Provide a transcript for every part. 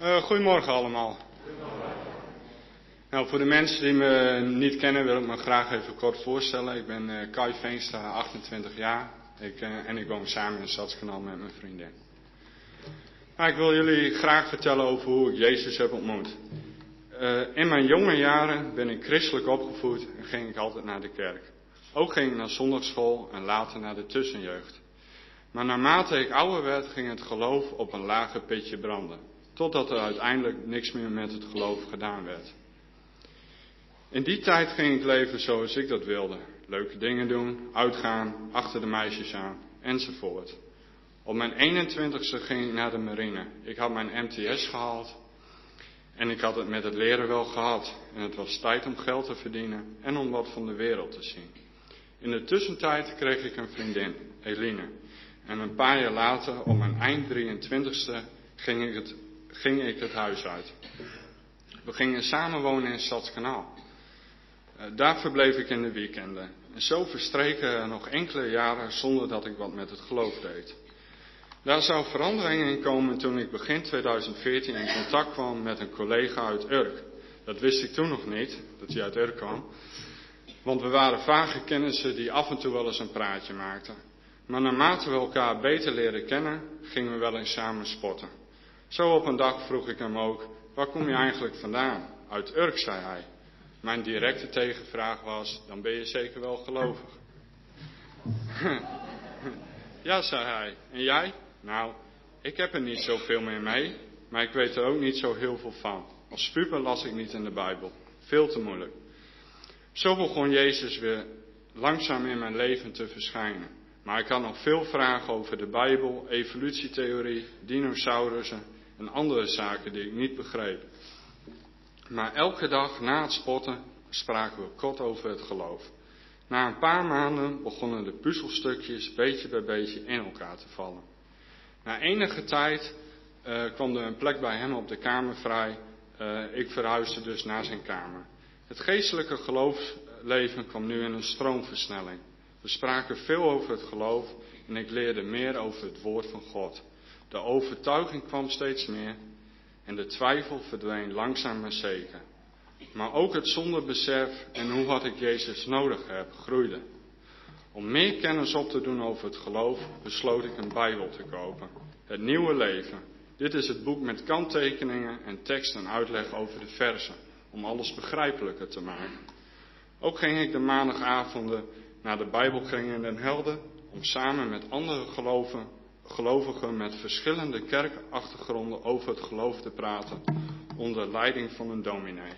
Goedemorgen allemaal. Nou, voor de mensen die me niet kennen wil ik me graag even kort voorstellen. Ik ben Kai Veenstra, 28 jaar en ik woon samen in Stadskanaal met mijn vriendin. Nou, ik wil jullie graag vertellen over hoe ik Jezus heb ontmoet. In mijn jonge jaren ben ik christelijk opgevoed en ging ik altijd naar de kerk. Ook ging ik naar zondagsschool en later naar de tussenjeugd. Maar naarmate ik ouder werd, ging het geloof op een lager pitje branden. Totdat er uiteindelijk niks meer met het geloof gedaan werd. In die tijd ging ik leven zoals ik dat wilde. Leuke dingen doen, uitgaan, achter de meisjes aan, enzovoort. Op mijn 21ste ging ik naar de marine. Ik had mijn MTS gehaald. En ik had het met het leren wel gehad. En het was tijd om geld te verdienen en om wat van de wereld te zien. In de tussentijd kreeg ik een vriendin, Eline. En een paar jaar later, op mijn eind 23ste, ging ik het huis uit. We gingen samen wonen in Stadskanaal. Daar verbleef ik in de weekenden. En zo verstreken er nog enkele jaren zonder dat ik wat met het geloof deed. Daar zou verandering in komen toen ik begin 2014 in contact kwam met een collega uit Urk. Dat wist ik toen nog niet, dat hij uit Urk kwam. Want we waren vage kennissen die af en toe wel eens een praatje maakten. Maar naarmate we elkaar beter leren kennen, gingen we wel eens samen sporten. Zo op een dag vroeg ik hem ook, waar kom je eigenlijk vandaan? Uit Urk, zei hij. Mijn directe tegenvraag was, dan ben je zeker wel gelovig. Ja, zei hij. En jij? Nou, ik heb er niet zoveel meer mee, maar ik weet er ook niet zo heel veel van. Als puber las ik niet in de Bijbel. Veel te moeilijk. Zo begon Jezus weer langzaam in mijn leven te verschijnen. Maar ik had nog veel vragen over de Bijbel, evolutietheorie, dinosaurussen en andere zaken die ik niet begreep. Maar elke dag na het sporten spraken we kort over het geloof. Na een paar maanden begonnen de puzzelstukjes beetje bij beetje in elkaar te vallen. Na enige tijd kwam er een plek bij hem op de kamer vrij. Ik verhuisde dus naar zijn kamer. Het geestelijke geloofsleven kwam nu in een stroomversnelling. We spraken veel over het geloof en ik leerde meer over het woord van God. De overtuiging kwam steeds meer en de twijfel verdween langzaam maar zeker. Maar ook het zonderbesef en hoe hard ik Jezus nodig heb, groeide. Om meer kennis op te doen over het geloof, besloot ik een Bijbel te kopen. Het Nieuwe Leven. Dit is het boek met kanttekeningen en tekst en uitleg over de versen, om alles begrijpelijker te maken. Ook ging ik de maandagavonden naar de Bijbelkring in Den Helder, om samen met andere gelovigen met verschillende kerkachtergronden over het geloof te praten, onder leiding van een dominee.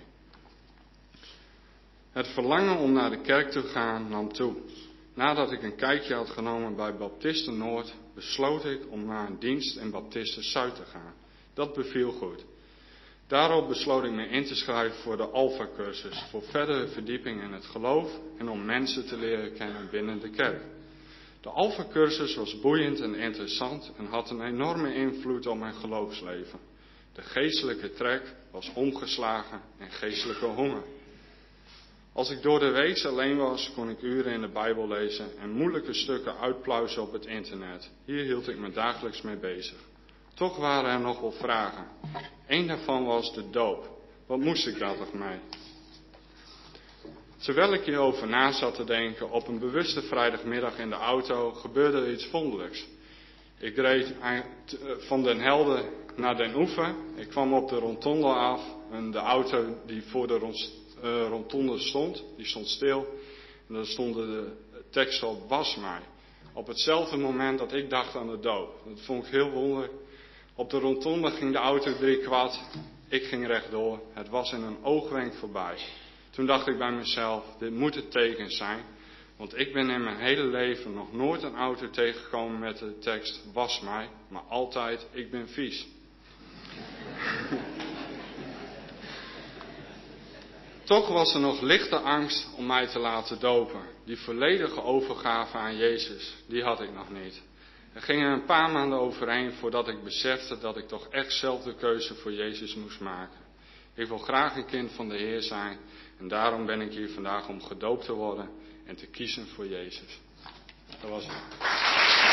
Het verlangen om naar de kerk te gaan nam toe. Nadat ik een kijkje had genomen bij Baptisten Noord, besloot ik om naar een dienst in Baptisten Zuid te gaan. Dat beviel goed. Daarop besloot ik me in te schrijven voor de Alpha-cursus, voor verdere verdieping in het geloof en om mensen te leren kennen binnen de kerk. De Alpha-cursus was boeiend en interessant en had een enorme invloed op mijn geloofsleven. De geestelijke trek was omgeslagen en geestelijke honger. Als ik door de week alleen was, kon ik uren in de Bijbel lezen en moeilijke stukken uitpluizen op het internet. Hier hield ik me dagelijks mee bezig. Toch waren er nog wel vragen. Eén daarvan was de doop. Wat moest ik daar toch mee? Terwijl ik hierover na zat te denken, op een bewuste vrijdagmiddag in de auto gebeurde er iets wonderlijks. Ik reed van Den Helder naar Den Oever. Ik kwam op de rotonde af en de auto die voor de rotonde stond, die stond stil. En daar stonden de tekst op, was mij. Op hetzelfde moment dat ik dacht aan de doop. Dat vond ik heel wonderlijk. Op de rotonde ging de auto 3/4. Ik ging rechtdoor. Het was in een oogwenk voorbij. Toen dacht ik bij mezelf, dit moet het teken zijn. Want ik ben in mijn hele leven nog nooit een auto tegengekomen met de tekst, was mij. Maar altijd, ik ben vies. Toch was er nog lichte angst om mij te laten dopen. Die volledige overgave aan Jezus, die had ik nog niet. Er gingen een paar maanden overheen voordat ik besefte dat ik toch echt zelf de keuze voor Jezus moest maken. Ik wil graag een kind van de Heer zijn en daarom ben ik hier vandaag om gedoopt te worden en te kiezen voor Jezus. Dat was het.